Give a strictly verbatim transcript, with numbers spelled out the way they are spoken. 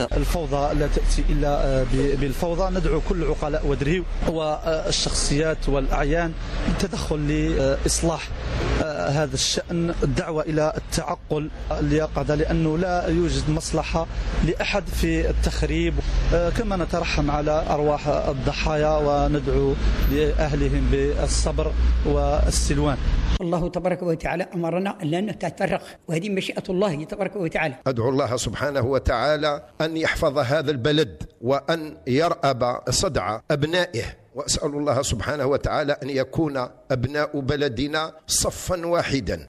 الفوضى لا تأتي إلا بالفوضى. ندعو كل عقلاء ودريو والشخصيات والأعيان للتدخل لإصلاح هذا الشأن، الدعوة إلى التعقل، اليقظة، لأنه لا يوجد مصلحة لأحد في التخريب. كما نترحم على أرواح الضحايا وندعو لأهلهم بالصبر والسلوان. الله تبارك وتعالى أمرنا أن لا نتفرق، وهذه مشيئة الله تبارك وتعالى. أدعو الله سبحانه وتعالى أن يحفظ هذا البلد وأن يرأب صدع أبنائه، وأسأل الله سبحانه وتعالى أن يكون أبناء بلدنا صفا واحدا.